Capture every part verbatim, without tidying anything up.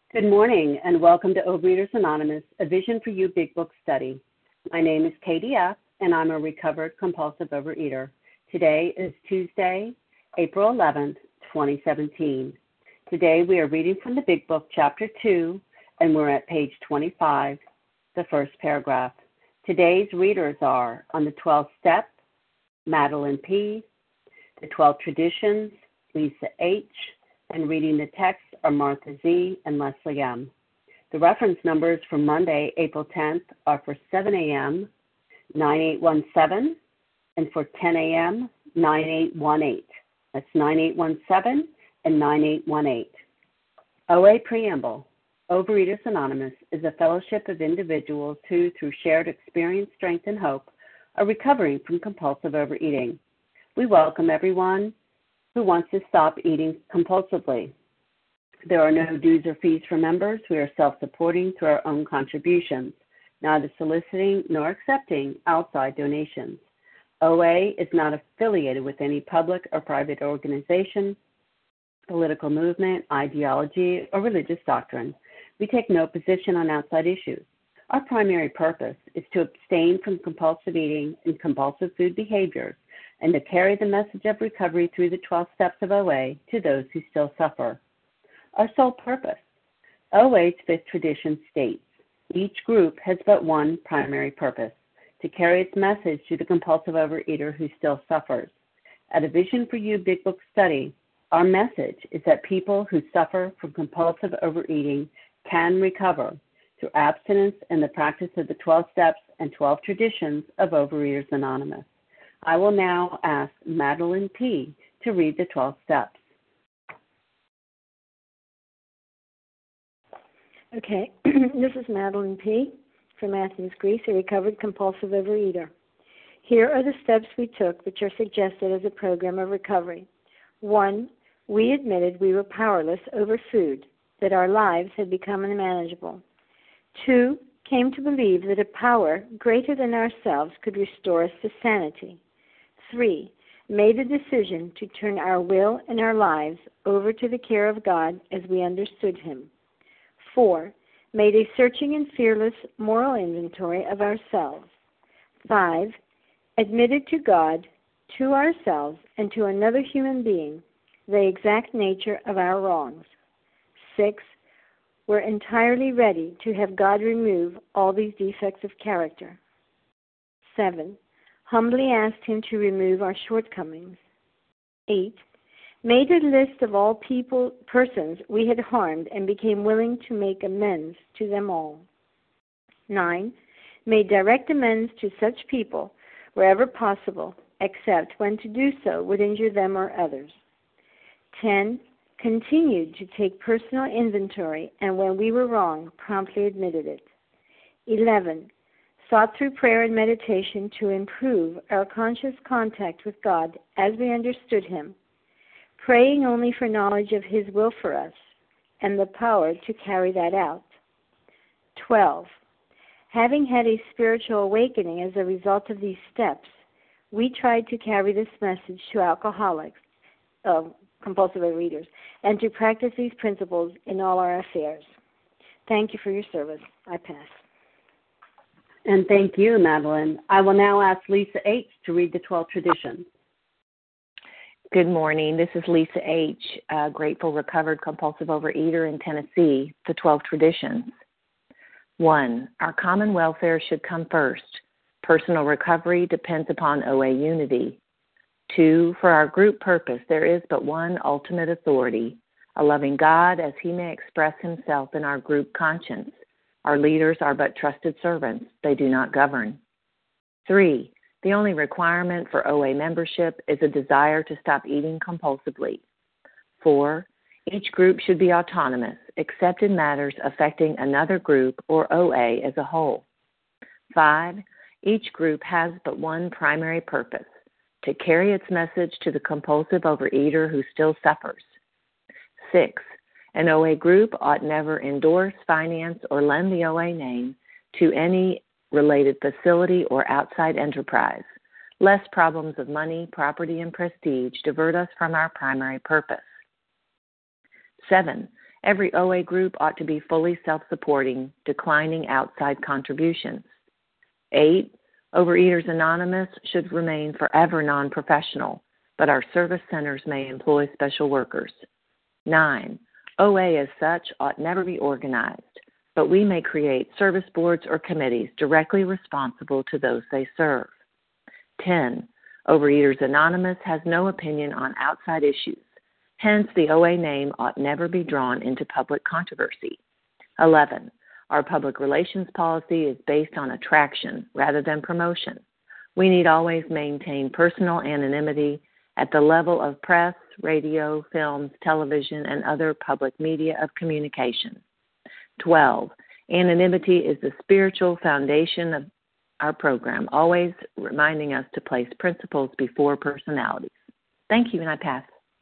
Good morning and welcome to Overeaters Anonymous, a Vision for You Big Book study. My name is Katie F. and I'm a recovered compulsive overeater. Today is Tuesday, April eleventh, twenty seventeen. Today we are reading from the Big Book, Chapter two, and we're at page twenty-five, the first paragraph. Today's readers are on the twelve Steps, Madeline P., the twelve Traditions, Lisa H., and reading the text are Martha Z. and Leslie M. The reference numbers for Monday, April tenth are for seven a.m., nine eight one seven, and for ten a.m., nine eight one eight. That's nine eight one seven and nine eight one eight. O A Preamble. Overeaters Anonymous is a fellowship of individuals who, through shared experience, strength, and hope, are recovering from compulsive overeating. We welcome everyone who wants to stop eating compulsively. There are no dues or fees for members. We are self-supporting through our own contributions, neither soliciting nor accepting outside donations. O A is not affiliated with any public or private organization, political movement, ideology, or religious doctrine. We take no position on outside issues. Our primary purpose is to abstain from compulsive eating and compulsive food behaviors and to carry the message of recovery through the twelve steps of O A to those who still suffer. Our sole purpose. O A's fifth tradition states, each group has but one primary purpose, to carry its message to the compulsive overeater who still suffers. At a Vision for You Big Book study, our message is that people who suffer from compulsive overeating can recover through abstinence and the practice of the twelve steps and twelve traditions of Overeaters Anonymous. I will now ask Madeline P. to read the twelve steps. Okay, this is Madeline P. from Athens, Greece, a recovered compulsive overeater. Here are the steps we took which are suggested as a program of recovery. One, we admitted we were powerless over food, that our lives had become unmanageable. Two, came to believe that a power greater than ourselves could restore us to sanity. Three, made a decision to turn our will and our lives over to the care of God as we understood Him. Four, made a searching and fearless moral inventory of ourselves. Five, admitted to God, to ourselves, and to another human being the exact nature of our wrongs. Six, were entirely ready to have God remove all these defects of character. Seven, humbly asked Him to remove our shortcomings. Eight, made a list of all people, persons we had harmed and became willing to make amends to them all. Nine, made direct amends to such people wherever possible, except when to do so would injure them or others. Ten, continued to take personal inventory and when we were wrong, promptly admitted it. Eleven, sought through prayer and meditation to improve our conscious contact with God as we understood Him, praying only for knowledge of His will for us and the power to carry that out. Twelve, having had a spiritual awakening as a result of these steps, we tried to carry this message to alcoholics, uh, compulsive overeaters, and to practice these principles in all our affairs. Thank you for your service. I pass. And thank you, Madeline. I will now ask Lisa H. to read the twelve traditions. Good morning. This is Lisa H., a grateful recovered compulsive overeater in Tennessee, the twelve traditions. One, our common welfare should come first. Personal recovery depends upon O A unity. Two, for our group purpose, there is but one ultimate authority, a loving God as He may express Himself in our group conscience. Our leaders are but trusted servants. They do not govern. Three, the only requirement for O A membership is a desire to stop eating compulsively. Four, each group should be autonomous, except in matters affecting another group or O A as a whole. Five, each group has but one primary purpose, to carry its message to the compulsive overeater who still suffers. Six, an O A group ought never endorse, finance, or lend the O A name to any related facility or outside enterprise, lest problems of money, property, and prestige divert us from our primary purpose. Seven, Every O A group ought to be fully self-supporting, declining outside contributions. Eight, Overeaters Anonymous should remain forever non-professional, but our service centers may employ special workers. Nine, O A as such ought never be organized, but we may create service boards or committees directly responsible to those they serve. Ten, Overeaters Anonymous has no opinion on outside issues. Hence, the O A name ought never be drawn into public controversy. Eleven, our public relations policy is based on attraction rather than promotion. We need always maintain personal anonymity at the level of press, radio, films, television, and other public media of communication. Twelve, anonymity is the spiritual foundation of our program, always reminding us to place principles before personalities. Thank you, and I pass.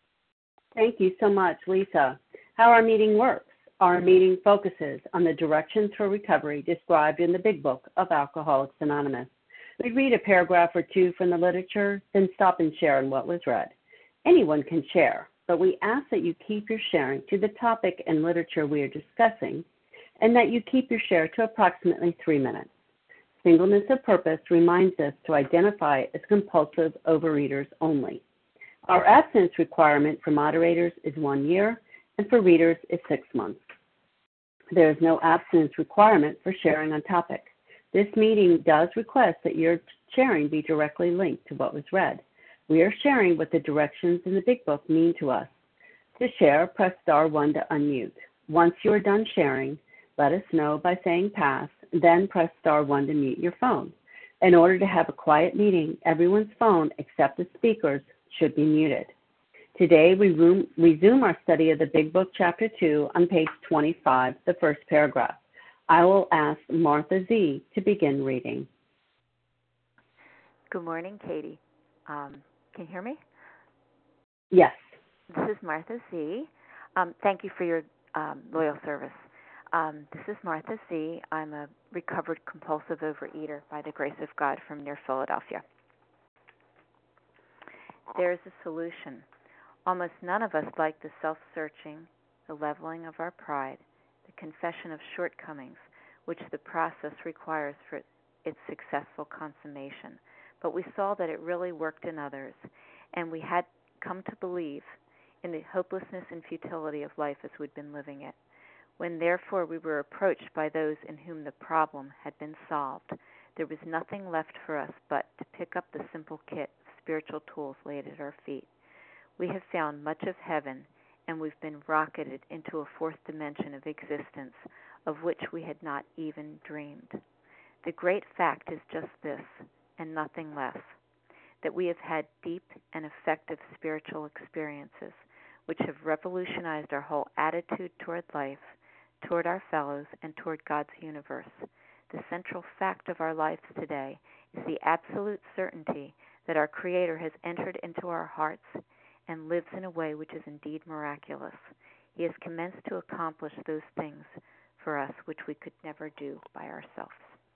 Thank you so much, Lisa. How our meeting works. Our meeting focuses on the directions for recovery described in the Big Book of Alcoholics Anonymous. We read a paragraph or two from the literature, then stop and share on what was read. Anyone can share, but we ask that you keep your sharing to the topic and literature we are discussing, and that you keep your share to approximately three minutes. Singleness of purpose reminds us to identify as compulsive overeaters only. Our abstinence requirement for moderators is one year, and for readers is six months. There is no abstinence requirement for sharing on topic. This meeting does request that your sharing be directly linked to what was read. We are sharing what the directions in the Big Book mean to us. To share, press star one to unmute. Once you are done sharing, let us know by saying pass, then press star one to mute your phone. In order to have a quiet meeting, everyone's phone except the speaker's should be muted. Today, we resume our study of the Big Book, Chapter two, on page twenty-five, the first paragraph. I will ask Martha Z. to begin reading. Good morning, Katie. Um, can you hear me? Yes. This is Martha Z. Um, thank you for your um, loyal service. Um, this is Martha Z. I'm a recovered compulsive overeater by the grace of God from near Philadelphia. There is a solution. Almost none of us like the self-searching, the leveling of our pride, the confession of shortcomings, which the process requires for its successful consummation. But we saw that it really worked in others, and we had come to believe in the hopelessness and futility of life as we'd been living it. When therefore we were approached by those in whom the problem had been solved, there was nothing left for us but to pick up the simple kit of spiritual tools laid at our feet. We have found much of heaven, and we've been rocketed into a fourth dimension of existence of which we had not even dreamed. The great fact is just this, and nothing less, that we have had deep and effective spiritual experiences which have revolutionized our whole attitude toward life, toward our fellows, and toward God's universe. The central fact of our lives today is the absolute certainty that our Creator has entered into our hearts and lives in a way which is indeed miraculous. He has commenced to accomplish those things for us which we could never do by ourselves.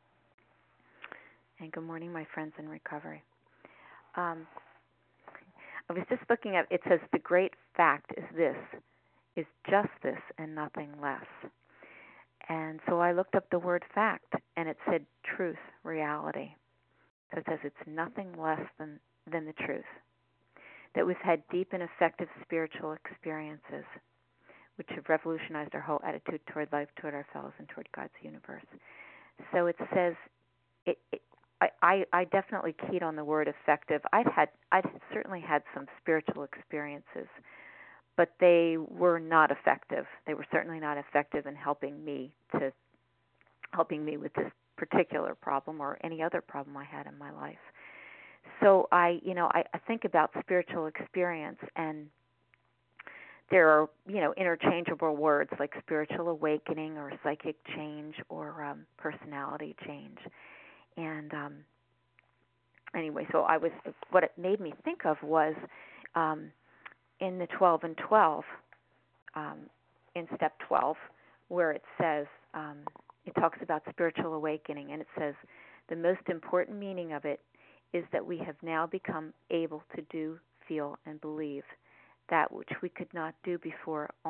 And good morning, my friends in recovery. Um, I was just looking at, it says the great fact is this, is just this and nothing less. And so I looked up the word fact, and it said truth, reality. So it says it's nothing less than, than the truth. That we've had deep and effective spiritual experiences which have revolutionized our whole attitude toward life, toward our fellows, and toward God's universe. So it says, it, it, I, I, I definitely keyed on the word effective. I'd had, I'd certainly had some spiritual experiences, but they were not effective. They were certainly not effective in helping me to, helping me with this particular problem or any other problem I had in my life. So I, you know, I, I think about spiritual experience, and there are, you know, interchangeable words like spiritual awakening or psychic change or um, personality change. And um, anyway, so I was, what it made me think of was um, in the twelve and twelve, um, in step twelve, where it says, um, it talks about spiritual awakening, and it says, the most important meaning of it is that we have now become able to do, feel, and believe that which we could not do before on our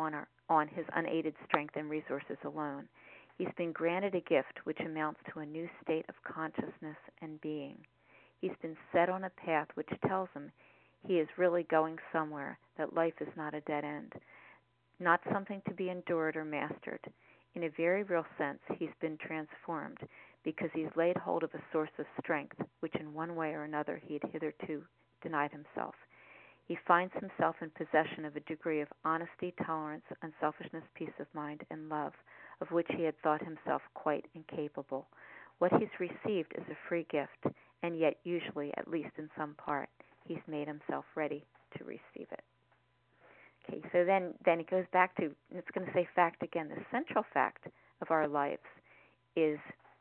on his unaided strength and resources alone. He's been granted a gift which amounts to a new state of consciousness and being. He's been set on a path which tells him he is really going somewhere, that life is not a dead end, not something to be endured or mastered. In a very real sense, he's been transformed because he's laid hold of a source of strength which in one way or another he had hitherto denied himself. He finds himself in possession of a degree of honesty, tolerance, unselfishness, peace of mind, and love, of which he had thought himself quite incapable. What he's received is a free gift, and yet usually, at least in some part, he's made himself ready to receive it. Okay, so then, then it goes back to, it's going to say fact again, the central fact of our lives is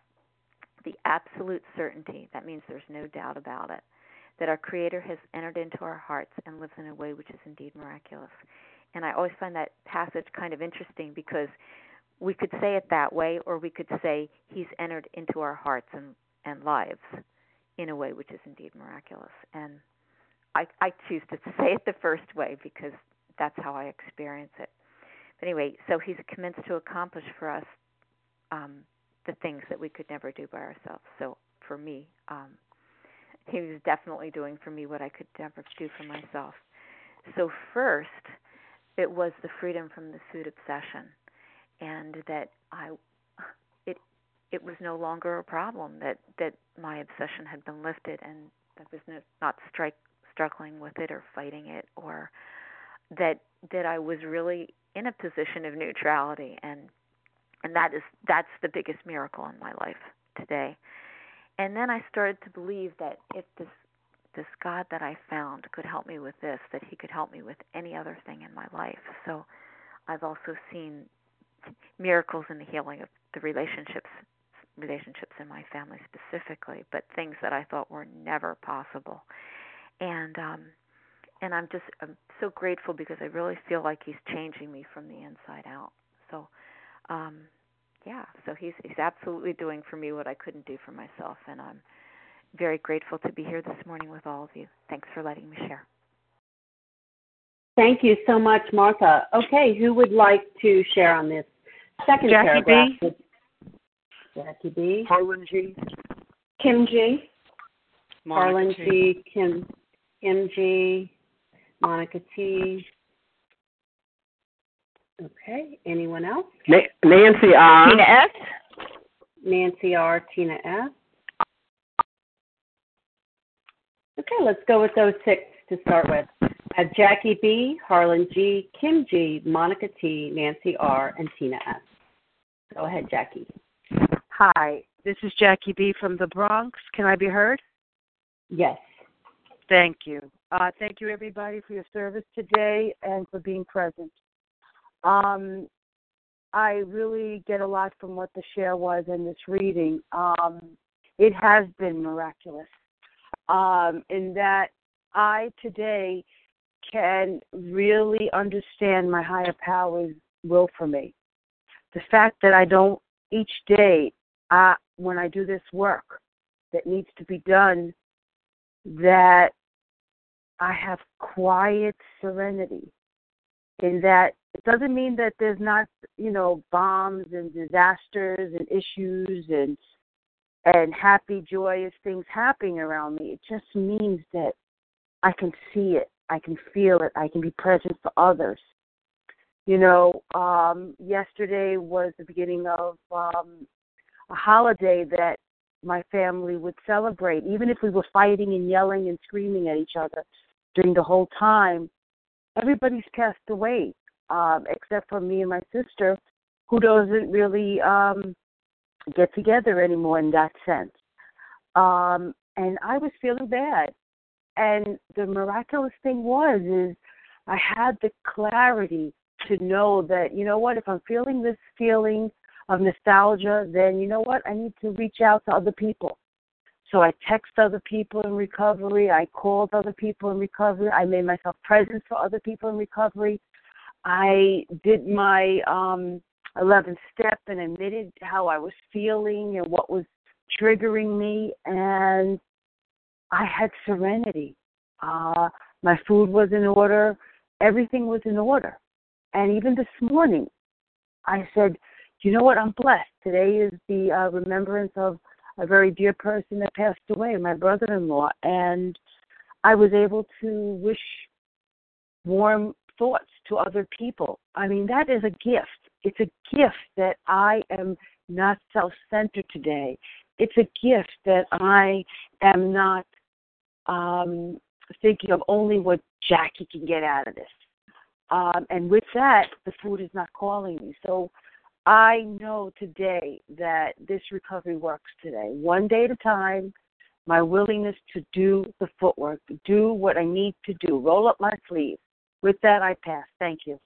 the absolute certainty, that means there's no doubt about it, that our Creator has entered into our hearts and lives in a way which is indeed miraculous. And I always find that passage kind of interesting because we could say it that way, or we could say he's entered into our hearts and, and lives in a way which is indeed miraculous. And I, I choose to say it the first way because that's how I experience it. But anyway, so he's commenced to accomplish for us um, the things that we could never do by ourselves. So for me, um, he was definitely doing for me what I could never do for myself. So first, it was the freedom from the food obsession, and that I, it, it was no longer a problem. That, that my obsession had been lifted, and I was no, not strike, struggling with it or fighting it, or that that I was really in a position of neutrality, and and that is that's the biggest miracle in my life today. And then I started to believe that if this this God that I found could help me with this, that he could help me with any other thing in my life. So I've also seen miracles in the healing of the relationships relationships in my family specifically, but things that I thought were never possible. And um, and I'm just I'm so grateful because I really feel like he's changing me from the inside out. So, um, yeah, so he's he's absolutely doing for me what I couldn't do for myself, and I'm very grateful to be here this morning with all of you. Thanks for letting me share. Thank you so much, Martha. Okay, who would like to share on this second Jackie paragraph? B. Jackie B. Harlan G. Kim G. Harlan G. Kim, Kim G. Monica T. Okay, anyone else? Nancy R. Tina S. Nancy R. Tina S. Okay, let's go with those six to start with. Uh, Jackie B., Harlan G., Kim G., Monica T., Nancy R., and Tina S. Go ahead, Jackie. Hi, this is Jackie B. from the Bronx. Can I be heard? Yes. Thank you. Uh, thank you, everybody, for your service today and for being present. Um, I really get a lot from what the share was in this reading. Um, it has been miraculous um, in that I today can really understand my higher power's will for me. The fact that I don't, each day, uh, when I do this work that needs to be done, that I have quiet serenity. In that it doesn't mean that there's not, you know, bombs and disasters and issues and and happy, joyous things happening around me. It just means that I can see it, I can feel it, I can be present for others. You know, um, yesterday was the beginning of um, a holiday that my family would celebrate, even if we were fighting and yelling and screaming at each other during the whole time. Everybody's passed away, um, except for me and my sister, who doesn't really um, get together anymore in that sense. Um, and I was feeling bad. And the miraculous thing was, is I had the clarity to know that, you know what, if I'm feeling this feeling of nostalgia, then you know what, I need to reach out to other people. So I text other people in recovery. I called other people in recovery. I made myself present for other people in recovery. I did my um, eleventh step and admitted how I was feeling and what was triggering me, and I had serenity. Uh, my food was in order. Everything was in order. And even this morning, I said, you know what, I'm blessed. Today is the uh, remembrance of a very dear person that passed away, my brother-in-law, and I was able to wish warm thoughts to other people. I mean, that is a gift. It's a gift that I am not self-centered today. It's a gift that I am not um, thinking of only what Jackie can get out of this. Um, and with that, the food is not calling me. So I know today that this recovery works today. One day at a time, my willingness to do the footwork, do what I need to do, roll up my sleeves. With that, I pass. Thank you.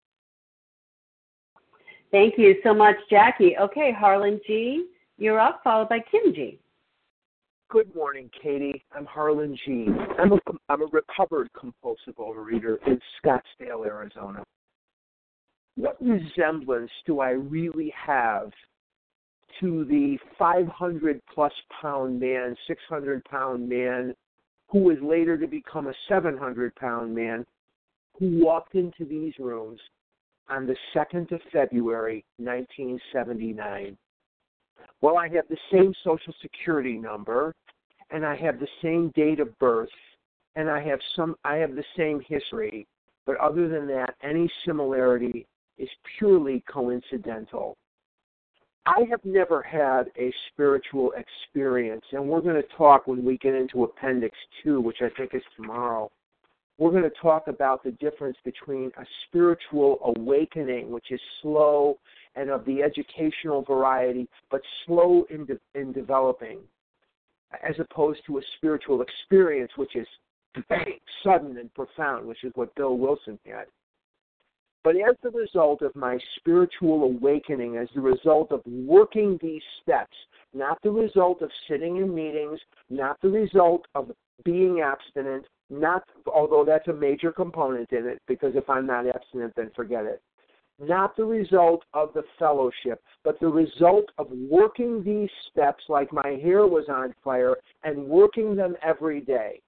Thank you so much, Jackie. Okay, Harlan G., you're up, followed by Kim G. Good morning, Katie. I'm Harlan G. I'm a, I'm a recovered compulsive overeater in Scottsdale, Arizona. What resemblance do I really have to the five hundred plus pound man, six hundred pound man, who was later to become a seven hundred pound man, who walked into these rooms on the second of February, nineteen seventy-nine? Well, I have the same Social Security number, and I have the same date of birth, and I have some. I have the same history, but other than that, any similarity is purely coincidental. I have never had a spiritual experience, and we're going to talk when we get into Appendix two, which I think is tomorrow. We're going to talk about the difference between a spiritual awakening, which is slow and of the educational variety, but slow in, de- in developing, as opposed to a spiritual experience, which is bang, sudden and profound, which is what Bill Wilson had. But as the result of my spiritual awakening, as the result of working these steps, not the result of sitting in meetings, not the result of being abstinent, not, although that's a major component in it, because if I'm not abstinent, then forget it. Not the result of the fellowship, but the result of working these steps like my hair was on fire and working them every day.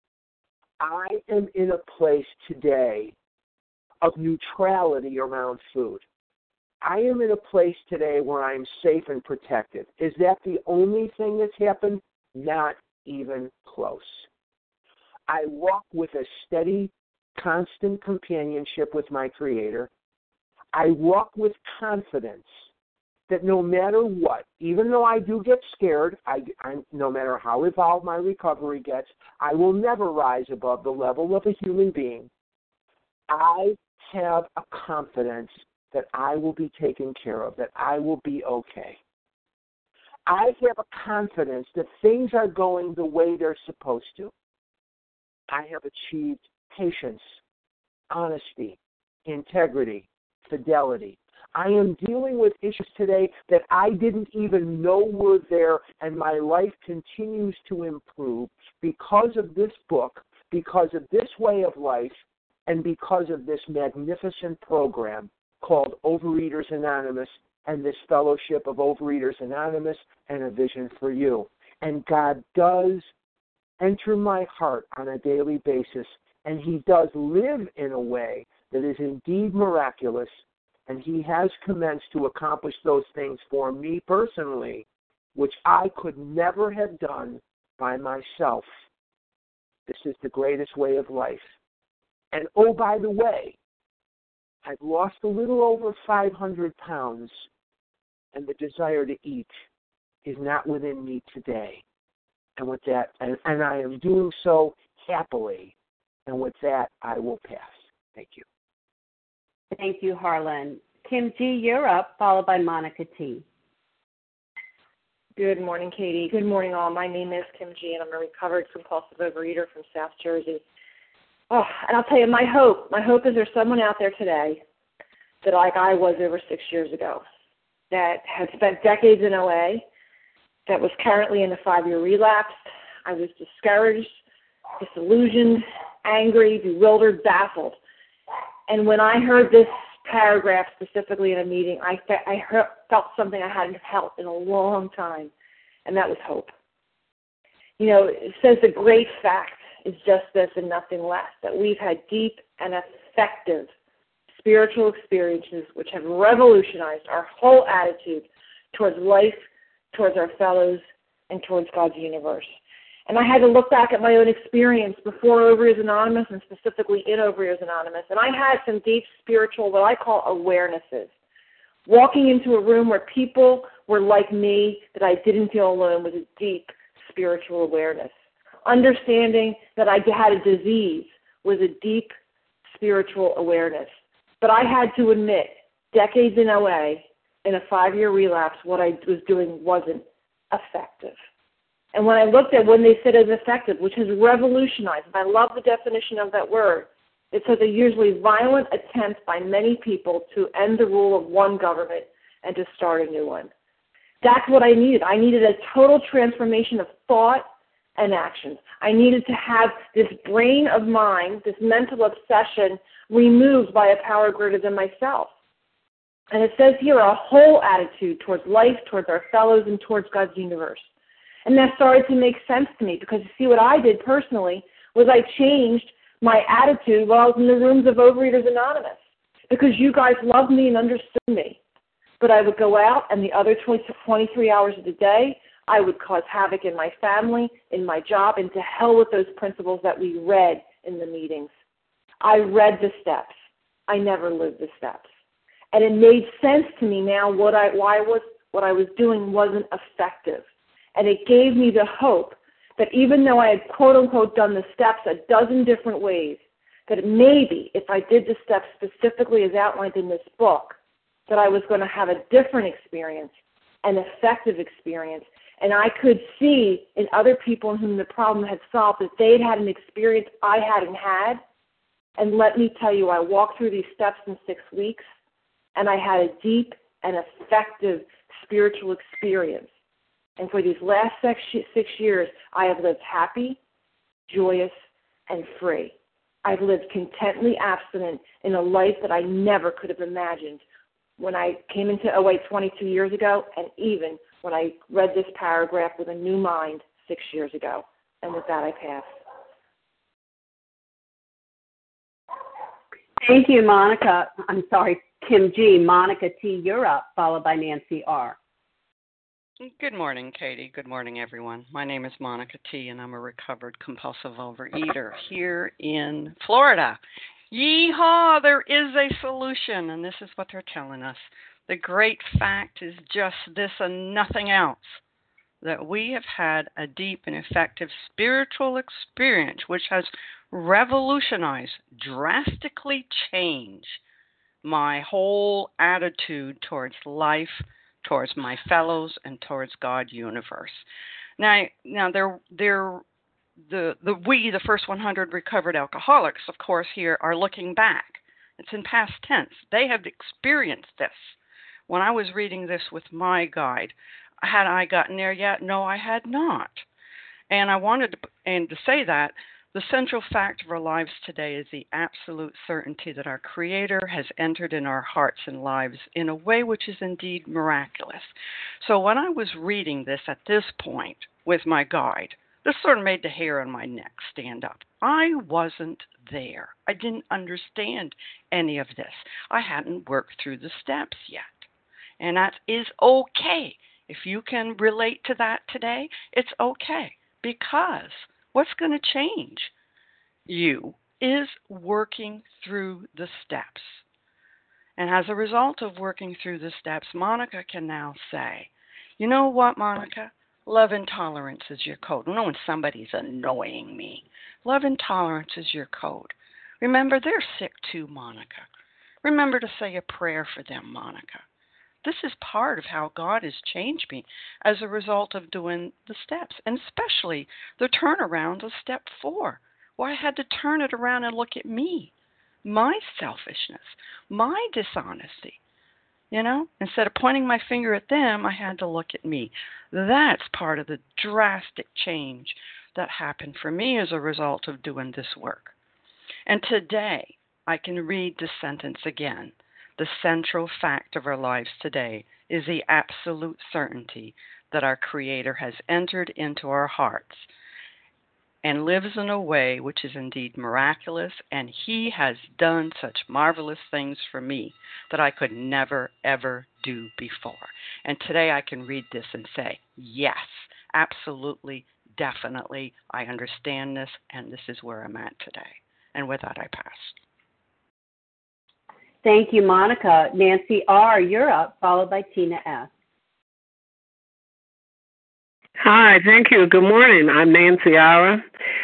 I am in a place today of neutrality around food. I am in a place today where I'm safe and protected. Is that the only thing that's happened? Not even close. I walk with a steady, constant companionship with my Creator. I walk with confidence that no matter what, even though I do get scared, I, I, no matter how evolved my recovery gets, I will never rise above the level of a human being. I have a confidence that I will be taken care of, that I will be okay. I have a confidence that things are going the way they're supposed to. I have achieved patience, honesty, integrity, fidelity. I am dealing with issues today that I didn't even know were there, and my life continues to improve because of this book, because of this way of life, and because of this magnificent program called Overeaters Anonymous and this fellowship of Overeaters Anonymous and A Vision for You. And God does enter my heart on a daily basis, and He does live in a way that is indeed miraculous, and He has commenced to accomplish those things for me personally, which I could never have done by myself. This is the greatest way of life. And oh, by the way, I've lost a little over five hundred pounds, and the desire to eat is not within me today. And with that, and, and I am doing so happily. And with that, I will pass. Thank you. Thank you, Harlan. Kim G., you're up, followed by Monica T. Good morning, Katie. Good morning, all. My name is Kim G., and I'm a recovered compulsive overeater from South Jersey. Oh, and I'll tell you, my hope, my hope is there's someone out there today that, like I was over six years ago, that had spent decades in O A, that was currently in a five-year relapse. I was discouraged, disillusioned, angry, bewildered, baffled. And when I heard this paragraph specifically in a meeting, I, fe- I heard, felt something I hadn't felt in a long time, and that was hope. You know, it says the great fact is just this and nothing less, that we've had deep and effective spiritual experiences which have revolutionized our whole attitude towards life, towards our fellows, and towards God's universe. And I had to look back at my own experience before Overeaters Anonymous and specifically in Overeaters Anonymous. And I had some deep spiritual, what I call awarenesses. Walking into a room where people were like me, that I didn't feel alone, was a deep spiritual awareness. Understanding that I had a disease was a deep spiritual awareness. But I had to admit, decades in O A, in a five-year relapse, what I was doing wasn't effective. And when I looked at when they said it was effective, which has revolutionized, and I love the definition of that word, it says a usually violent attempt by many people to end the rule of one government and to start a new one. That's what I needed. I needed a total transformation of thought and actions. I needed to have this brain of mine, this mental obsession, removed by a power greater than myself. And it says here a whole attitude towards life, towards our fellows, and towards God's universe. And that started to make sense to me because, you see, what I did personally was I changed my attitude while I was in the rooms of Overeaters Anonymous because you guys loved me and understood me. But I would go out, and the other twenty-three hours of the day, I would cause havoc in my family, in my job, and to hell with those principles that we read in the meetings. I read the steps. I never lived the steps. And it made sense to me now what I, why was, what I was doing wasn't effective. And it gave me the hope that even though I had quote-unquote done the steps a dozen different ways, that maybe if I did the steps specifically as outlined in this book, that I was going to have a different experience, an effective experience. And I could see in other people in whom the problem had solved that they'd had an experience I hadn't had. And let me tell you, I walked through these steps in six weeks, and I had a deep and effective spiritual experience. And for these last six, six years, I have lived happy, joyous, and free. I've lived contently abstinent in a life that I never could have imagined when I came into O A twenty-two years ago, and even when I read this paragraph with a new mind six years ago. And with that, I pass. Thank you, Monica. I'm sorry, Kim G. Monica T., you're up, followed by Nancy R. Good morning, Katie. Good morning, everyone. My name is Monica T., and I'm a recovered compulsive overeater here in Florida. Yeehaw, there is a solution, and this is what they're telling us. The great fact is just this and nothing else, that we have had a deep and effective spiritual experience which has revolutionized, drastically changed my whole attitude towards life, towards my fellows, and towards God universe. Now, now they're, they're, the, the we, the first one hundred recovered alcoholics, of course, here are looking back. It's in past tense. They have experienced this. When I was reading this with my guide, had I gotten there yet? No, I had not. And I wanted to, and to say that the central fact of our lives today is the absolute certainty that our Creator has entered in our hearts and lives in a way which is indeed miraculous. So when I was reading this at this point with my guide, this sort of made the hair on my neck stand up. I wasn't there. I didn't understand any of this. I hadn't worked through the steps yet. And that is okay. If you can relate to that today, it's okay. Because what's going to change you is working through the steps. And as a result of working through the steps, Monica can now say, you know what, Monica? Love and tolerance is your code. Not when somebody's annoying me. Love and tolerance is your code. Remember, they're sick too, Monica. Remember to say a prayer for them, Monica. This is part of how God has changed me as a result of doing the steps, and especially the turnaround of step four. Well, I had to turn it around and look at me, my selfishness, my dishonesty. You know, instead of pointing my finger at them, I had to look at me. That's part of the drastic change that happened for me as a result of doing this work. And today, I can read this sentence again. The central fact of our lives today is the absolute certainty that our Creator has entered into our hearts and lives in a way which is indeed miraculous, and he has done such marvelous things for me that I could never, ever do before. And today I can read this and say, yes, absolutely, definitely, I understand this, and this is where I'm at today. And with that, I pass. Thank you, Monica. Nancy R., you're up, followed by Tina S. Hi, thank you. Good morning. I'm Nancy R.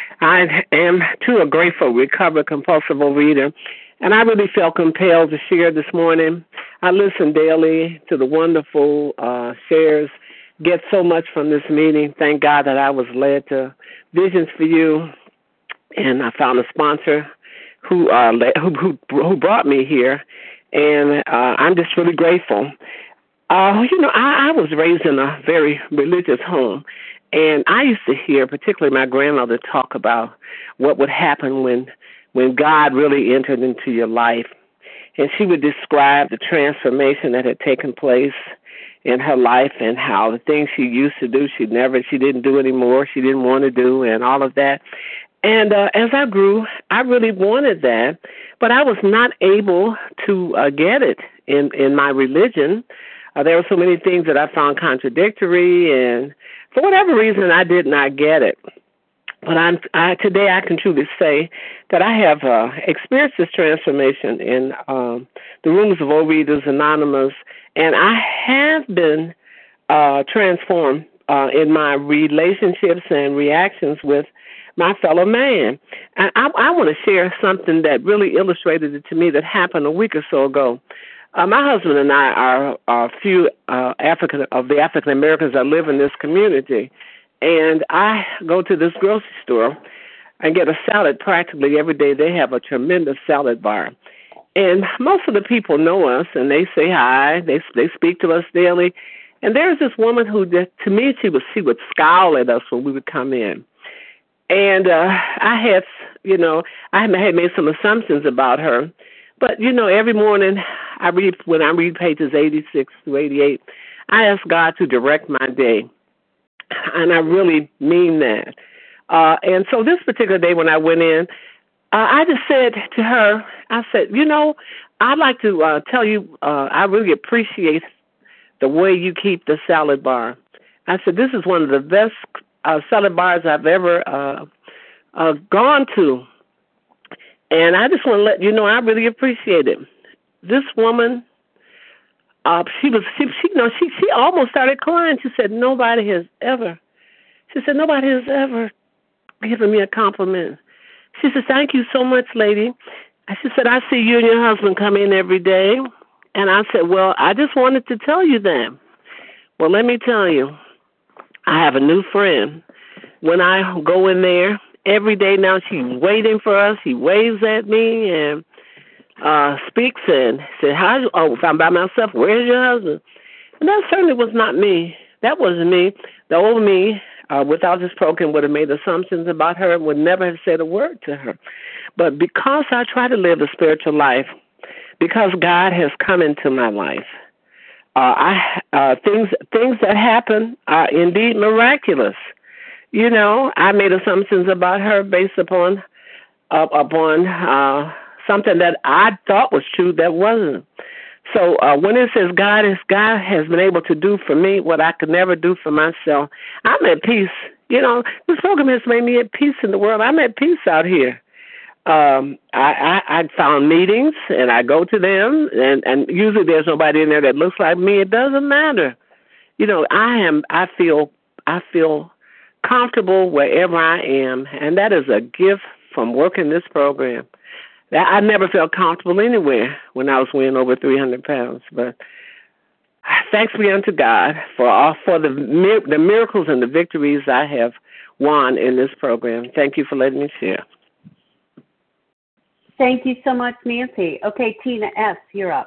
I am, too, a grateful, recovered, compulsive overeater, and I really felt compelled to share this morning. I listen daily to the wonderful uh, shares, get so much from this meeting. Thank God that I was led to Visions for You, and I found a sponsor who uh, who, who brought me here, and uh, I'm just really grateful. Uh, you know, I, I was raised in a very religious home, and I used to hear, particularly my grandmother, talk about what would happen when when God really entered into your life. And she would describe the transformation that had taken place in her life and how the things she used to do, she never, she didn't do anymore, she didn't want to do, and all of that. And uh, as I grew, I really wanted that, but I was not able to uh, get it in, in my religion. Uh, there were so many things that I found contradictory, and for whatever reason, I did not get it. But I'm, I, today I can truly say that I have uh, experienced this transformation in um, the rooms of Overeaters Anonymous, and I have been uh, transformed uh, in my relationships and reactions with my fellow man. And I, I want to share something that really illustrated it to me that happened a week or so ago. Uh, my husband and I are, are a few uh, African of the African Americans that live in this community, and I go to this grocery store and get a salad practically every day. They have a tremendous salad bar, and most of the people know us, and they say hi. They they speak to us daily, and there's this woman who, to me, she was she would scowl at us when we would come in, and uh, I had, you know, I had made some assumptions about her. But, you know, every morning I read, when I read pages eighty-six to eighty-eight, I ask God to direct my day. And I really mean that. Uh, and so this particular day when I went in, uh, I just said to her, I said, you know, I'd like to uh, tell you, uh, I really appreciate the way you keep the salad bar. I said, this is one of the best uh, salad bars I've ever uh, uh, gone to. And I just want to let you know I really appreciate it. This woman, uh, she was, she, she, you know, she, she almost started crying. She said, nobody has ever, she said, nobody has ever given me a compliment. She said, thank you so much, lady. And she said, I see you and your husband come in every day. And I said, well, I just wanted to tell you that. Well, let me tell you, I have a new friend. When I go in there, every day now she's waiting for us. She waves at me and uh, speaks and said, "How? Oh, if I'm by myself, where's your husband?" And that certainly was not me. That wasn't me. The old me, uh, without this program, would have made assumptions about her and would never have said a word to her. But because I try to live a spiritual life, because God has come into my life, uh, I uh, things things that happen are indeed miraculous. You know, I made assumptions about her based upon uh, upon uh, something that I thought was true that wasn't. So uh, when it says God is God has been able to do for me what I could never do for myself, I'm at peace. You know, this program has made me at peace in the world. I'm at peace out here. Um, I, I, I found meetings and I go to them, and, and usually there's nobody in there that looks like me. It doesn't matter. You know, I am. I feel. I feel. comfortable wherever I am, and that is a gift from working this program. I never felt comfortable anywhere when I was weighing over three hundred pounds, but thanks be unto God for all, for the the miracles and the victories I have won in this program. Thank you for letting me share. Thank you so much, Nancy. Okay, Tina S., you're up.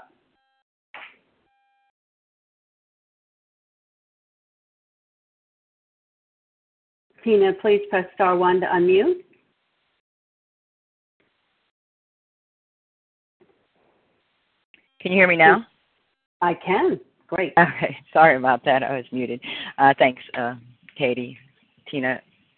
Tina, please press star one to unmute. Can you hear me now? I can. Great. Okay. Sorry about that. I was muted. Uh, thanks, uh, Katie, Tina.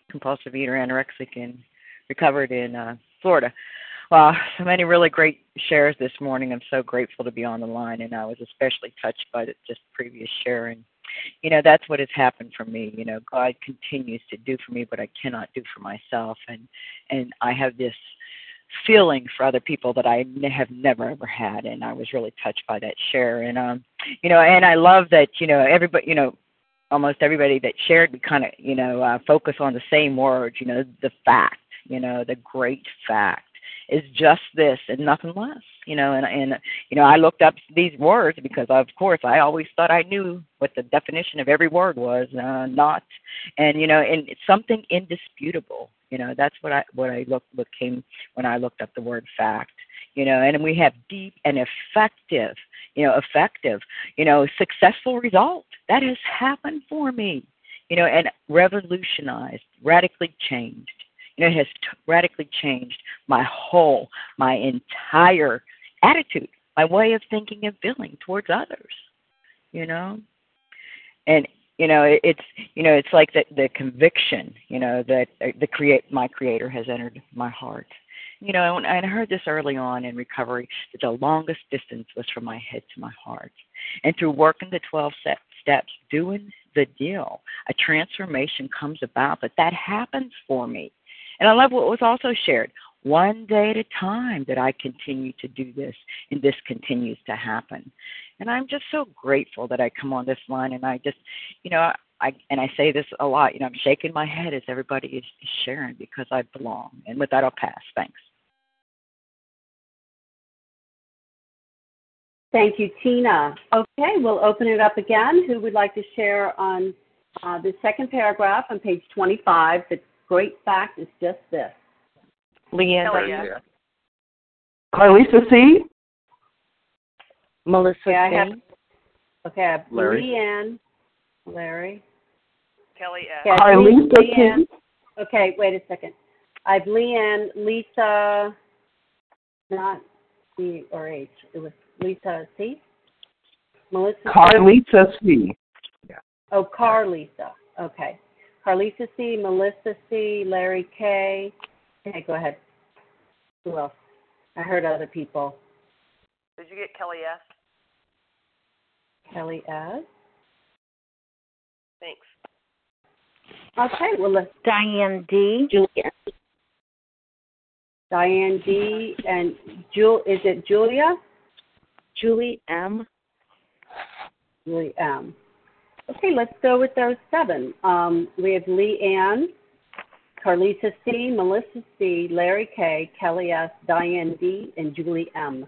compulsive eater, anorexic, and recovered in uh, Florida. Well, so many really great shares this morning. I'm so grateful to be on the line, and I was especially touched by the just previous share. And, you know, that's what has happened for me. You know, God continues to do for me what I cannot do for myself, and and I have this feeling for other people that I ne- have never ever had, and I was really touched by that share. And um, you know, and I love that you know everybody, you know, almost everybody that shared, we kind of you know uh, focus on the same words. You know, the fact, you know, the great fact is just this and nothing less. You know, and and you know, I looked up these words because, of course, I always thought I knew what the definition of every word was. Uh, not, and you know, and it's something indisputable. You know, that's what I what I looked what came when I looked up the word fact. You know, and we have deep and effective, you know, effective, you know, successful result. That has happened for me, you know, and revolutionized, radically changed. You know, it has t- radically changed my whole, my entire attitude, my way of thinking and feeling towards others, you know. And, you know, it, it's, you know, it's like the, the conviction, you know, that uh, the create my Creator has entered my heart. You know, and I heard this early on in recovery, that the longest distance was from my head to my heart. And through working the twelve steps, doing the deal, a transformation comes about, but that happens for me. And I love what was also shared. One day at a time that I continue to do this, and this continues to happen. And I'm just so grateful that I come on this line, and I just, you know, I and I say this a lot, you know, I'm shaking my head as everybody is sharing because I belong. And with that, I'll pass. Thanks. Thank you, Tina. Okay, we'll open it up again. Who would like to share on uh, the second paragraph on page twenty-five? The great fact is just this. Leanne. Leanne. Carlisa C. Melissa Okay, I C. have, okay, I have Larry. Leanne, Larry. Kelly S. Okay, Carlisa Leanne. T. Okay, wait a second. I have Leanne, Lisa, not C or H. It was Lisa C. Melissa C. Carlisa C. Yeah. Oh, Carlisa. Okay. Carlisa C, Melissa C, Larry K. Okay, go ahead. Who else? I heard other people. Did you get Kelly S? Kelly S. Thanks. Okay, well, let's. Diane D. Julia. Diane D. and Jul. Is it Julia? Julie M. Julie M. Okay, let's go with those seven. Um, we have Lee Ann, Carlisa C, Melissa C, Larry K, Kelly S, Diane D, and Julie M.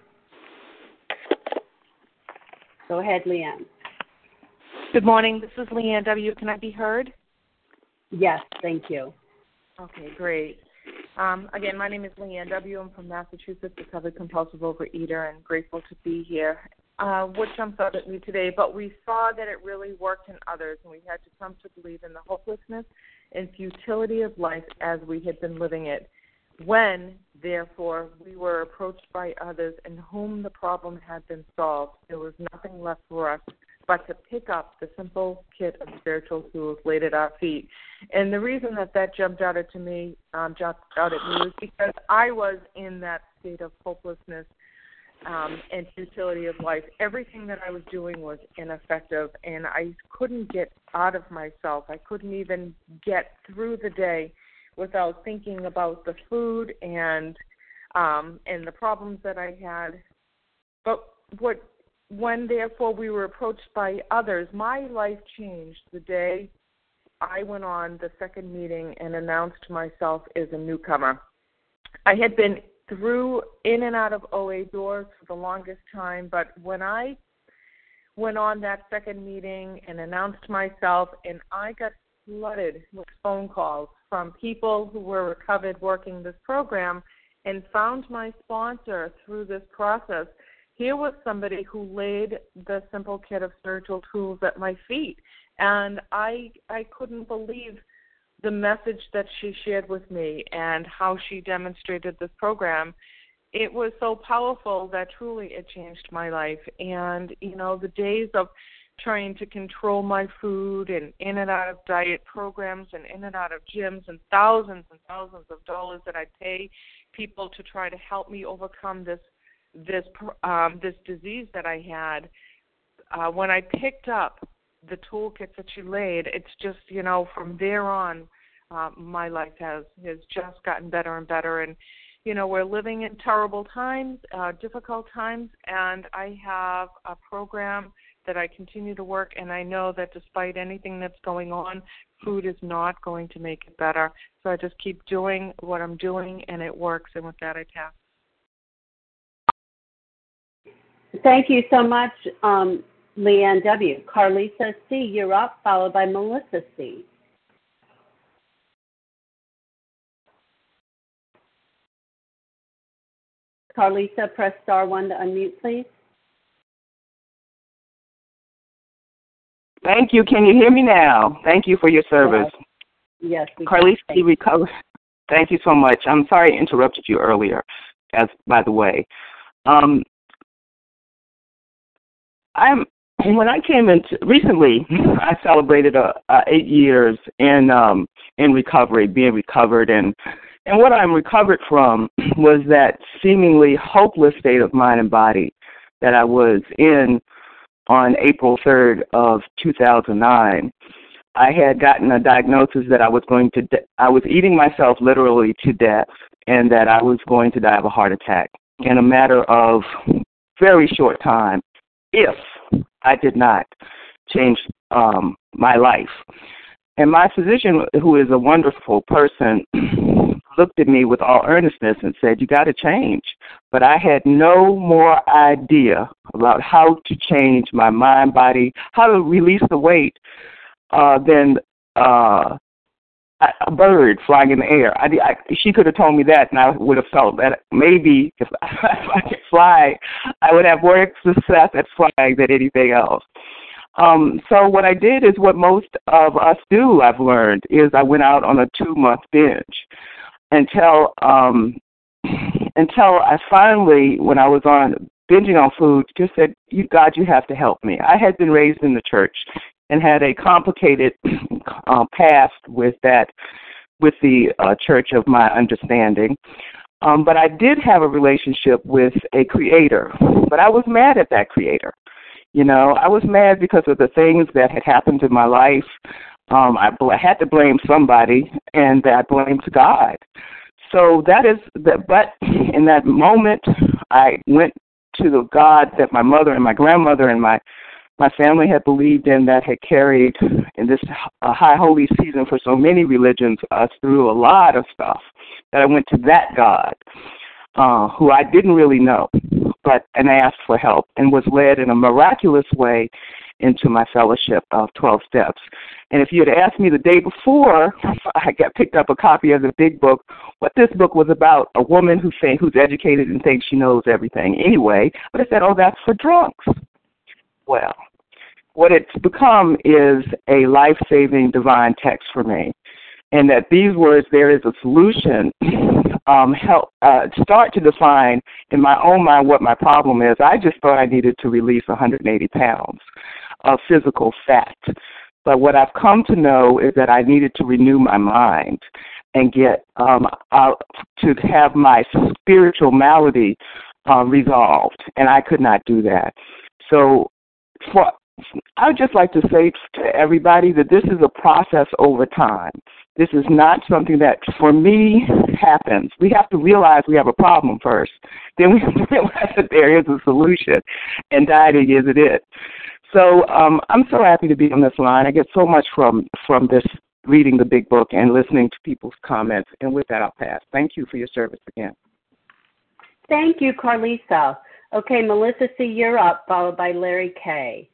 Go ahead, Leanne. Good morning. This is Leanne W. Can I be heard? Yes, thank you. Okay, great. Um, again, my name is Leanne W. I'm from Massachusetts, recovered compulsive overeater, and grateful to be here. Uh, what jumps out at me today, but we saw that it really worked in others, and we had to come to believe in the hopelessness and futility of life as we had been living it. When, therefore, we were approached by others in whom the problem had been solved, there was nothing left for us but to pick up the simple kit of spiritual tools laid at our feet. And the reason that that jumped out at me, um, jumped out at me was because I was in that state of hopelessness um, and futility of life. Everything that I was doing was ineffective, and I couldn't get out of myself. I couldn't even get through the day without thinking about the food and um, and the problems that I had. But what when, therefore, we were approached by others, my life changed the day I went on the second meeting and announced myself as a newcomer. I had been through in and out of O A doors for the longest time, but when I went on that second meeting and announced myself, and I got flooded with phone calls from people who were recovered working this program and found my sponsor through this process, here was somebody who laid the simple kit of spiritual tools at my feet. And I I couldn't believe the message that she shared with me and how she demonstrated this program. It was so powerful that truly it changed my life. And, you know, the days of trying to control my food and in and out of diet programs and in and out of gyms and thousands and thousands of dollars that I pay people to try to help me overcome this this um, this disease that I had. Uh, when I picked up the toolkits that you laid, it's just, you know, from there on, uh, my life has has just gotten better and better. And you know, we're living in terrible times, uh, difficult times, and I have a program that I continue to work, and I know that despite anything that's going on, food is not going to make it better. So I just keep doing what I'm doing, and it works, and with that, I pass. Thank you so much, um, Leanne W. Carlisa C., you're up, followed by Melissa C. Carlisa, press star one to unmute, please. Thank you. Can you hear me now? Thank you for your service. Yes. yes Carlisa C. Recover. Thank you so much. I'm sorry I interrupted you earlier, as by the way. Um, I'm when I came into recently, I celebrated uh, uh, eight years in um, in recovery, being recovered, and and what I'm recovered from was that seemingly hopeless state of mind and body that I was in on April third of two thousand nine. I had gotten a diagnosis that I was going to de- I was eating myself literally to death, and that I was going to die of a heart attack in a matter of very short time, if I did not change um, my life. And my physician, who is a wonderful person, looked at me with all earnestness and said, "You got to change." But I had no more idea about how to change my mind, body, how to release the weight uh, than uh, a bird flying in the air. I, I, she could have told me that, and I would have felt that maybe if I, if I could fly, I would have more success at flying than anything else. Um, so what I did is what most of us do, I've learned, is I went out on a two-month binge until um, until I finally, when I was on binging on food, just said, "You God, you have to help me." I had been raised in the church and had a complicated uh, past with that, with the uh, church of my understanding. Um, but I did have a relationship with a creator, but I was mad at that creator. You know, I was mad because of the things that had happened in my life. Um, I, I had to blame somebody, and I blamed God. So that is, the, but in that moment, I went to the God that my mother and my grandmother and my my family had believed in, that had carried in this uh, high holy season for so many religions us through a lot of stuff, that I went to that God, uh, who I didn't really know, but and asked for help, and was led in a miraculous way into my fellowship of twelve steps. And if you had asked me the day before I got picked up a copy of the big book, what this book was about, a woman who think, who's educated and thinks she knows everything anyway, but I said, "Oh, that's for drunks." Well, what it's become is a life-saving divine text for me, and that these words, "there is a solution," um, help uh, start to define in my own mind what my problem is. I just thought I needed to release one hundred eighty pounds of physical fat. But what I've come to know is that I needed to renew my mind and get um, uh, to have my spiritual malady uh, resolved, and I could not do that. So for I would just like to say to everybody that this is a process over time. This is not something that, for me, happens. We have to realize we have a problem first. Then we have to realize that there is a solution, and dieting isn't it. So um, I'm so happy to be on this line. I get so much from, from this, reading the big book and listening to people's comments. And with that, I'll pass. Thank you for your service again. Thank you, Carlisa. Okay, Melissa C., you're up, followed by Larry K.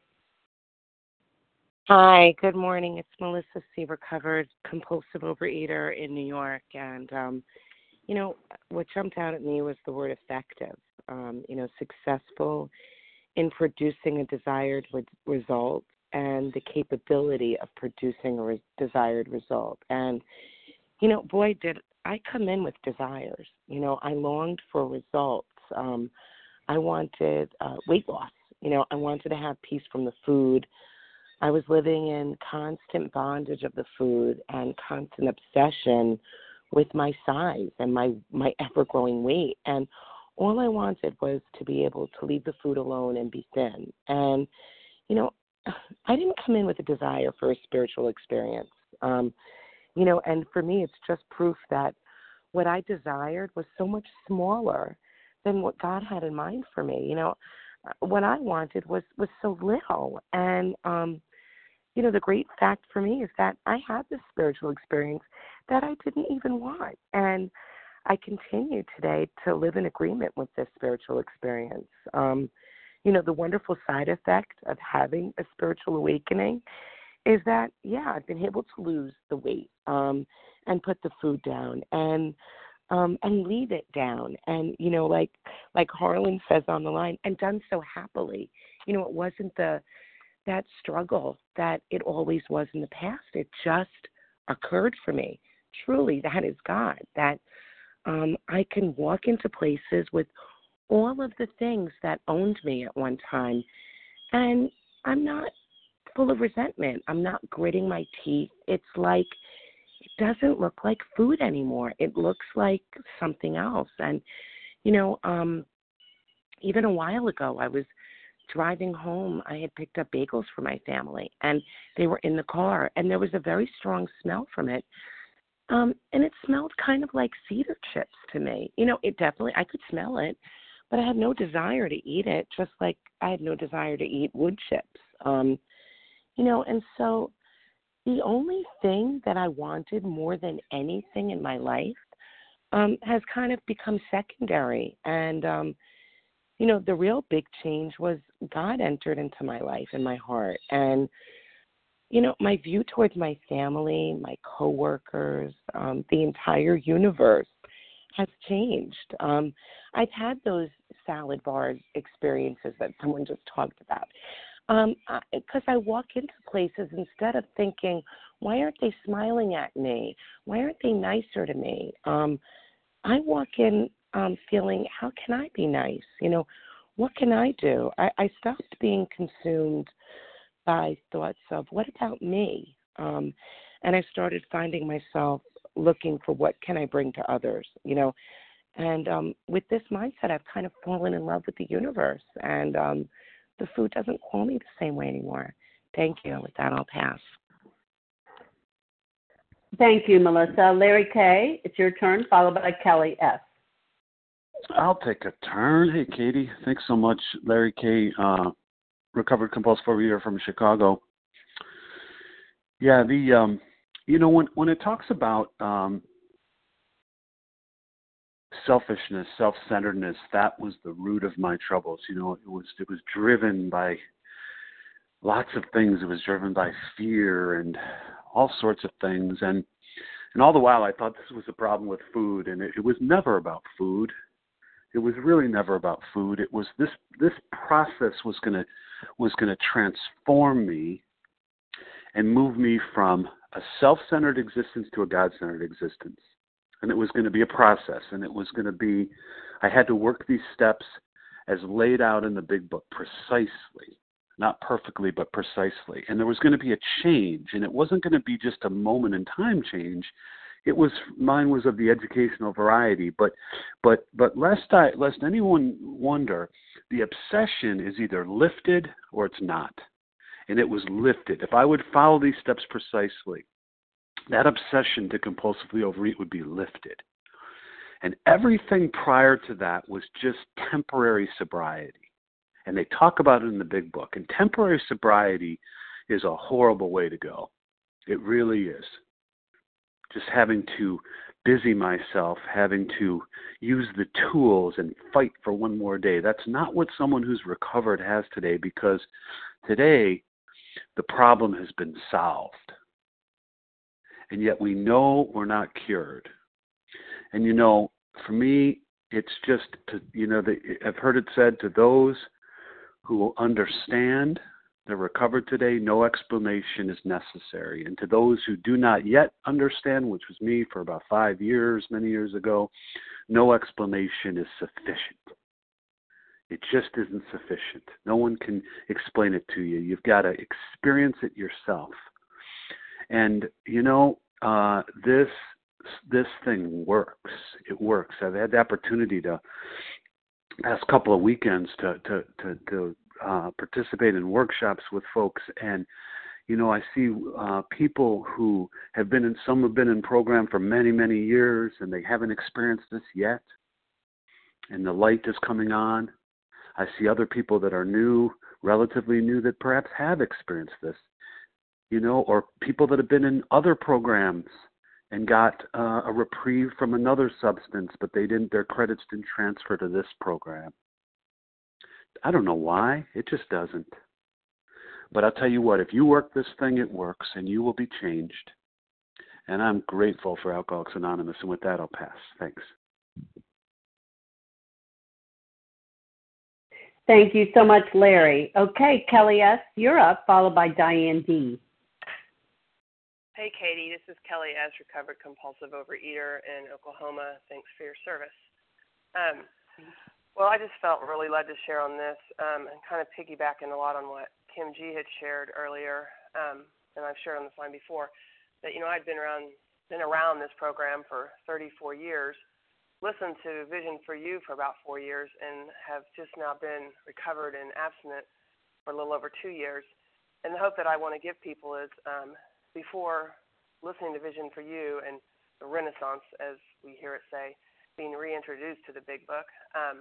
Hi, good morning. It's Melissa C., recovered compulsive overeater in New York. And, um, you know, what jumped out at me was the word effective, um, you know, successful in producing a desired re- result and the capability of producing a re- desired result. And, you know, boy, did I come in with desires. You know, I longed for results. Um, I wanted uh, weight loss. You know, I wanted to have peace from the food. I was living in constant bondage of the food and constant obsession with my size and my, my ever-growing weight. And all I wanted was to be able to leave the food alone and be thin. And, you know, I didn't come in with a desire for a spiritual experience. Um, you know, and for me, it's just proof that what I desired was so much smaller than what God had in mind for me. You know, what I wanted was, was so little. And, um, you know, the great fact for me is that I had this spiritual experience that I didn't even want. And I continue today to live in agreement with this spiritual experience. Um, you know, the wonderful side effect of having a spiritual awakening is that, yeah, I've been able to lose the weight um, and put the food down and um, and leave it down. And, you know, like like Harlan says on the line, and done so happily. You know, it wasn't the that struggle that it always was in the past. It just occurred for me. Truly, that is God, that um, I can walk into places with all of the things that owned me at one time, and I'm not full of resentment. I'm not gritting my teeth. It's like it doesn't look like food anymore. It looks like something else. And, you know, um, even a while ago, I was driving home. I had picked up bagels for my family, and they were in the car, and there was a very strong smell from it. Um, and it smelled kind of like cedar chips to me. You know, it definitely, I could smell it, but I had no desire to eat it, just like I had no desire to eat wood chips. Um, you know, and so the only thing that I wanted more than anything in my life um, has kind of become secondary. And, um, you know, the real big change was God entered into my life and my heart. And, you know, my view towards my family, my coworkers, um, the entire universe has changed. Um, I've had those salad bar experiences that someone just talked about. Um, because I, I walk into places instead of thinking, why aren't they smiling at me? Why aren't they nicer to me? Um, I walk in um, feeling, how can I be nice? You know, what can I do? I, I stopped being consumed by thoughts of, what about me? Um, and I started finding myself looking for what can I bring to others, you know. And um, with this mindset, I've kind of fallen in love with the universe. And um, the food doesn't call me the same way anymore. Thank you. With that, I'll pass. Thank you, Melissa. Larry K., it's your turn, followed by Kelly S. I'll take a turn. Hey, Katie. Thanks so much. Larry K., uh, recovered compulsive overeater from Chicago. Yeah, the um, you know, when when it talks about um, selfishness, self-centeredness, that was the root of my troubles. You know, it was it was driven by lots of things. It was driven by fear and all sorts of things. And and all the while, I thought this was a problem with food, and it, it was never about food. It was really never about food. It was this this process was gonna was gonna transform me and move me from a self-centered existence to a God-centered existence. And it was going to be a process, and it was going to be, I had to work these steps as laid out in the big book precisely, not perfectly, but precisely. And there was going to be a change, and it wasn't going to be just a moment in time change. It was, mine was of the educational variety, but, but, but lest I, lest anyone wonder, the obsession is either lifted or it's not. And it was lifted. If I would follow these steps precisely, that obsession to compulsively overeat would be lifted. And everything prior to that was just temporary sobriety. And they talk about it in the big book. And temporary sobriety is a horrible way to go. It really is. Just having to busy myself, having to use the tools and fight for one more day. That's not what someone who's recovered has today, because today the problem has been solved. And yet we know we're not cured. And, you know, for me, it's just, to, you know, the, I've heard it said, to those who understand they're recovered today, no explanation is necessary. And to those who do not yet understand, which was me for about five years, many years ago, no explanation is sufficient. It just isn't sufficient. No one can explain it to you. You've got to experience it yourself. And, you know, uh, this this thing works. It works. I've had the opportunity to, past couple of weekends, to, to, to, to uh, participate in workshops with folks. And, you know, I see uh, people who have been in, some have been in program for many, many years, and they haven't experienced this yet. And the light is coming on. I see other people that are new, relatively new, that perhaps have experienced this, you know, or people that have been in other programs and got uh, a reprieve from another substance, but they didn't, their credits didn't transfer to this program. I don't know why. It just doesn't. But I'll tell you what, if you work this thing, it works, and you will be changed. And I'm grateful for Alcoholics Anonymous. And with that, I'll pass. Thanks. Thank you so much, Larry. Okay, Kelly S., you're up, followed by Diane D. Hey, Katie. This is Kelly S., recovered compulsive overeater in Oklahoma. Thanks for your service. Um, well, I just felt really led to share on this um, and kind of piggybacking a lot on what Kim G had shared earlier, um, and I've shared on this line before, that, you know, I'd been around, been around this program for thirty-four years, listened to Vision for You for about four years, and have just now been recovered and abstinent for a little over two years. And the hope that I want to give people is, um, before listening to Vision for You and the Renaissance, as we hear it say, being reintroduced to the Big Book, um,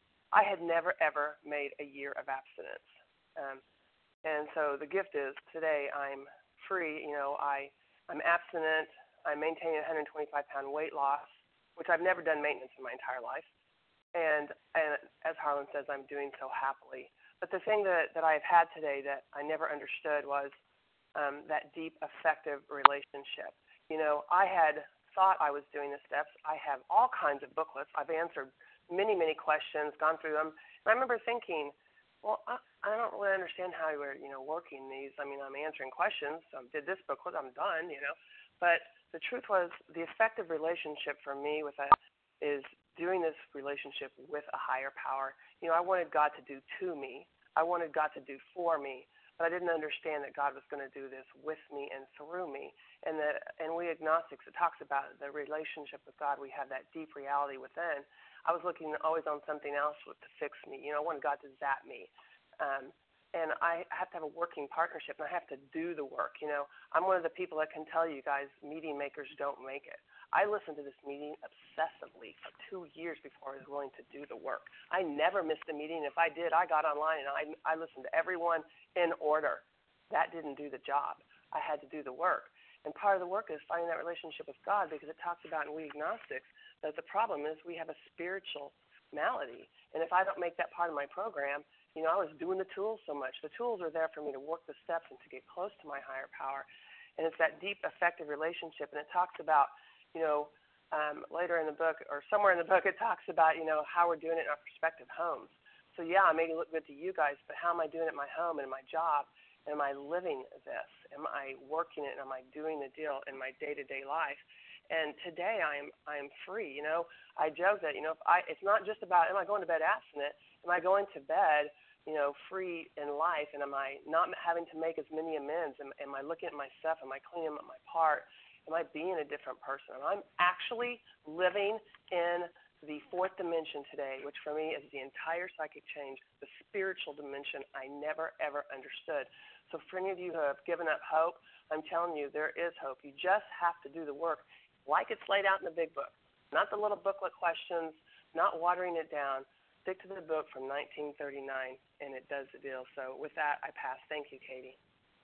I had never, ever made a year of abstinence. Um, and so the gift is today I'm free. You know, I, I'm abstinent. I'm maintaining a one hundred twenty-five pound weight loss, which I've never done maintenance in my entire life. And, and as Harlan says, I'm doing so happily. But the thing that, that I've had today that I never understood was um, that deep, effective relationship. You know, I had thought I was doing the steps. I have all kinds of booklets. I've answered many, many questions, gone through them. And I remember thinking, well, I, I don't really understand how you were, you know, working these. I mean, I'm answering questions. I did this booklet. I'm done, you know. But the truth was the effective relationship for me with that is doing this relationship with a higher power. You know, I wanted God to do to me. I wanted God to do for me. But I didn't understand that God was going to do this with me and through me. And that, and we agnostics, it talks about the relationship with God. We have that deep reality within. I was looking always on something else to fix me. You know, I wanted God to zap me. Um, and I have to have a working partnership, and I have to do the work. You know, I'm one of the people that can tell you guys, meeting makers don't make it. I listened to this meeting obsessively for two years before I was willing to do the work. I never missed a meeting. If I did, I got online and I, I listened to everyone in order. That didn't do the job. I had to do the work. And part of the work is finding that relationship with God, because it talks about in We Agnostics that the problem is we have a spiritual malady. And if I don't make that part of my program, you know, I was doing the tools so much. The tools are there for me to work the steps and to get close to my higher power. And it's that deep, effective relationship. And it talks about, you know, um, later in the book, or somewhere in the book, it talks about, you know, how we're doing it in our prospective homes. So, yeah, I may look good to you guys, but how am I doing it in my home and in my job? Am I living this? Am I working it? Am I doing the deal in my day-to-day life? And today I am I am free. You know, I joke that, you know, if I it's not just about am I going to bed abstinent? Am I going to bed, you know, free in life? And am I not having to make as many amends? Am, am I looking at my stuff? Am I cleaning up my part? Am I being a different person? I'm actually living in the fourth dimension today, which for me is the entire psychic change, the spiritual dimension I never, ever understood. So for any of you who have given up hope, I'm telling you there is hope. You just have to do the work like it's laid out in the Big Book, not the little booklet questions, not watering it down. Stick to the book from nineteen thirty-nine, and it does the deal. So with that, I pass. Thank you, Katie.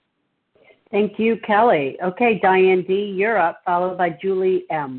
Thank you, Kelly. Okay, Diane D., you're up, followed by Julie M.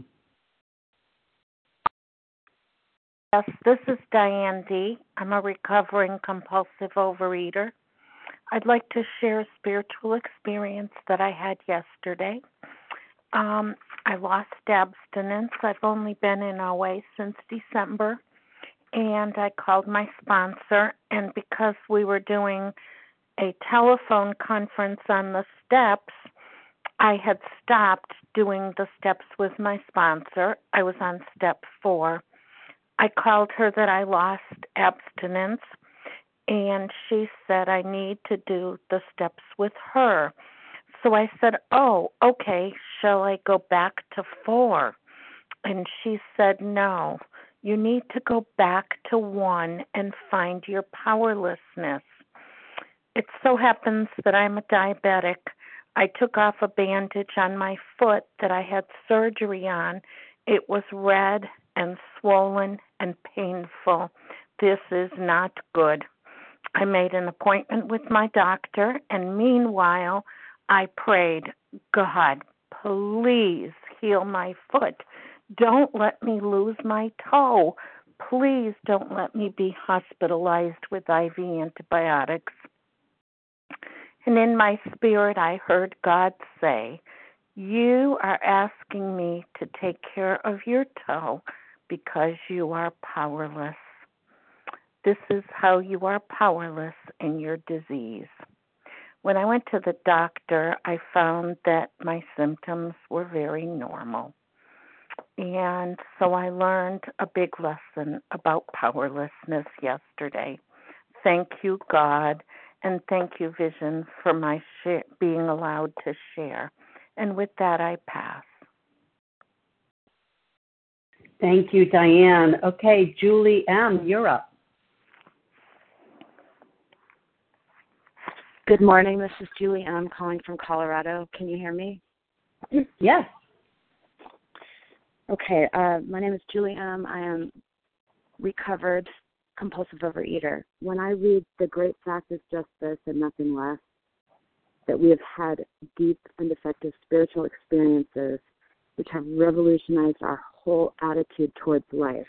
Yes, this is Diane D. I'm a recovering compulsive overeater. I'd like to share a spiritual experience that I had yesterday. Um, I lost abstinence. I've only been in O A since December, and I called my sponsor, and because we were doing a telephone conference on the steps, I had stopped doing the steps with my sponsor. I was on step four. I called her that I lost abstinence, and she said I need to do the steps with her. So I said, oh, okay, shall I go back to four? And she said, no, you need to go back to one and find your powerlessness. It so happens that I'm a diabetic. I took off a bandage on my foot that I had surgery on. It was red and swollen and painful. This is not good. I made an appointment with my doctor, and meanwhile, I prayed, God, please heal my foot. Don't let me lose my toe. Please don't let me be hospitalized with I V antibiotics. And in my spirit, I heard God say, you are asking me to take care of your toe because you are powerless. This is how you are powerless in your disease. When I went to the doctor, I found that my symptoms were very normal. And so I learned a big lesson about powerlessness yesterday. Thank you, God, and thank you, Vision, for my sh- being allowed to share. And with that, I pass. Thank you, Diane. Okay, Julie M., you're up. Good morning. This is Julie M. calling from Colorado. Can you hear me? Yes. Okay. Uh, my name is Julie M. I am recovered compulsive overeater. When I read The Great Fact is Just This and Nothing Less, that we have had deep and effective spiritual experiences which have revolutionized our whole attitude towards life.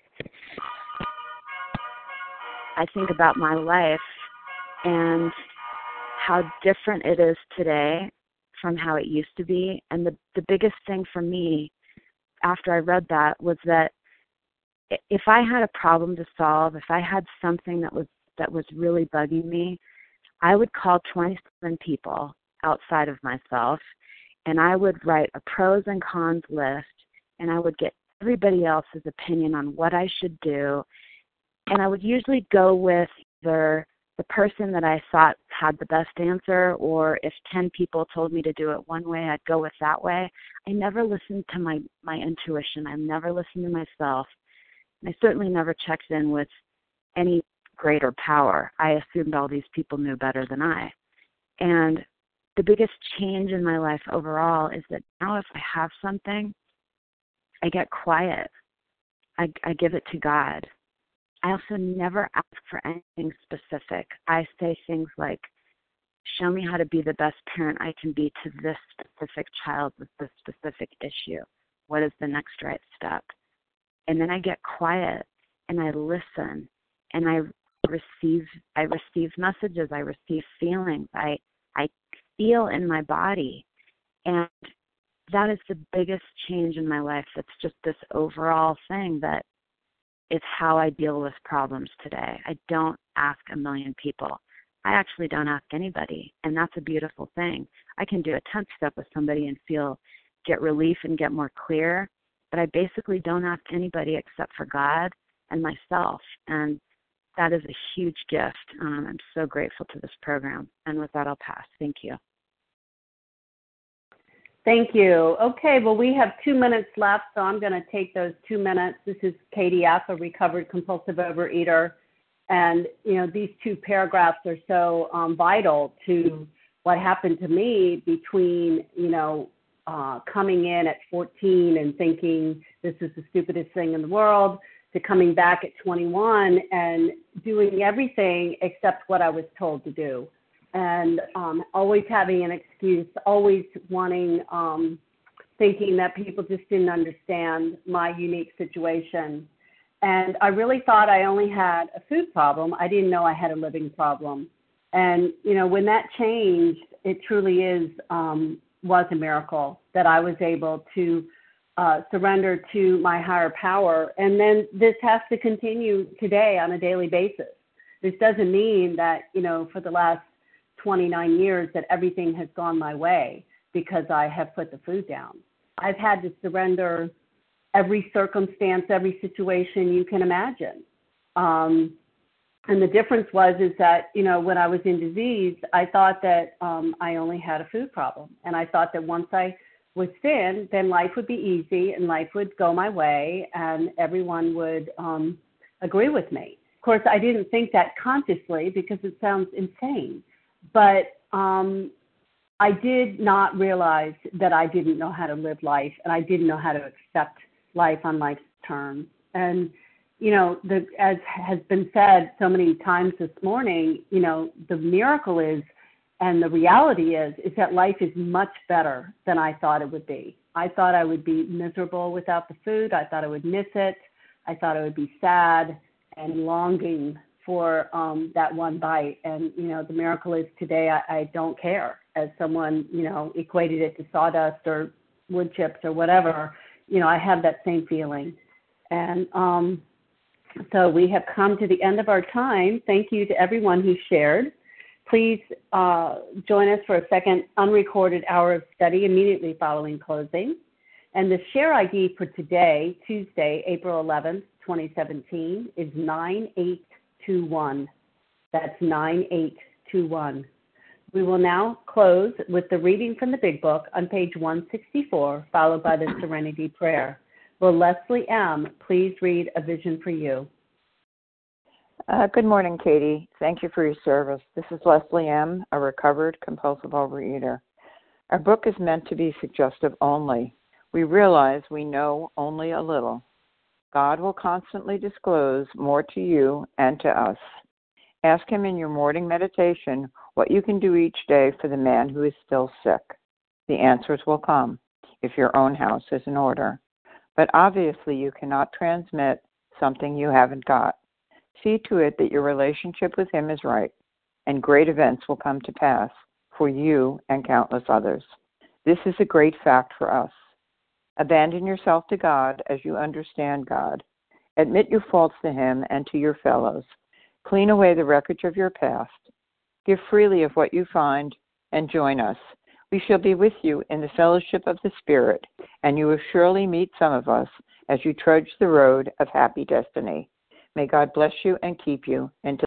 I think about my life and how different it is today from how it used to be. And the, the biggest thing for me after I read that was that if I had a problem to solve, if I had something that was that was really bugging me, I would call twenty-seven people outside of myself, and I would write a pros and cons list, and I would get everybody else's opinion on what I should do, and I would usually go with either the person that I thought had the best answer, or if ten people told me to do it one way, I'd go with that way. I never listened to my, my intuition. I never listened to myself. And I certainly never checked in with any greater power. I assumed all these people knew better than I. And the biggest change in my life overall is that now if I have something, I get quiet. I, I give it to God. I also never ask for anything specific. I say things like, show me how to be the best parent I can be to this specific child with this specific issue. What is the next right step? And then I get quiet and I listen and I receive I receive messages, I receive feelings, I I feel in my body. And that is the biggest change in my life. It's just this overall thing that it's how I deal with problems today. I don't ask a million people. I actually don't ask anybody, and that's a beautiful thing. I can do a tenth step with somebody and feel, get relief and get more clear, but I basically don't ask anybody except for God and myself, and that is a huge gift. Um, I'm so grateful to this program, and with that, I'll pass. Thank you. Thank you. Okay, well, we have two minutes left, so I'm going to take those two minutes. This is Katie F., a recovered compulsive overeater. And, you know, these two paragraphs are so um, vital to what happened to me between, you know, uh, coming in at fourteen and thinking this is the stupidest thing in the world to coming back at twenty-one and doing everything except what I was told to do. And um, always having an excuse, always wanting, um, thinking that people just didn't understand my unique situation. And I really thought I only had a food problem. I didn't know I had a living problem. And, you know, when that changed, it truly is, um, was a miracle that I was able to uh, surrender to my higher power. And then this has to continue today on a daily basis. This doesn't mean that, you know, for the last twenty-nine years that everything has gone my way because I have put the food down. I've had to surrender every circumstance, every situation you can imagine. Um, and the difference was is that, you know, when I was in disease, I thought that um, I only had a food problem. And I thought that once I was thin, then life would be easy and life would go my way and everyone would um, agree with me. Of course, I didn't think that consciously because it sounds insane. But um, I did not realize that I didn't know how to live life and I didn't know how to accept life on life's terms. And, you know, the, as has been said so many times this morning, you know, the miracle is, and the reality is, is that life is much better than I thought it would be. I thought I would be miserable without the food. I thought I would miss it. I thought I would be sad and longing for um, that one bite. And, you know, the miracle is today I, I don't care. As someone, you know, equated it to sawdust or wood chips or whatever, you know, I have that same feeling. And um, so we have come to the end of our time. Thank you to everyone who shared. Please uh, join us for a second unrecorded hour of study immediately following closing. And the share I D for today, Tuesday, April eleventh, twenty seventeen, is nine eight two one. That's nine eight two one. We will now close with the reading from the Big Book on page one sixty-four, followed by the Serenity Prayer. Will Leslie M. please read A Vision for You? Uh, good morning, Katie. Thank you for your service. This is Leslie M., a recovered compulsive overeater. Our book is meant to be suggestive only. We realize we know only a little. God will constantly disclose more to you and to us. Ask Him in your morning meditation what you can do each day for the man who is still sick. The answers will come if your own house is in order. But obviously you cannot transmit something you haven't got. See to it that your relationship with Him is right, and great events will come to pass for you and countless others. This is a great fact for us. Abandon yourself to God as you understand God. Admit your faults to Him and to your fellows. Clean away the wreckage of your past. Give freely of what you find, and join us. We shall be with you in the fellowship of the Spirit, and you will surely meet some of us as you trudge the road of happy destiny. May God bless you and keep you until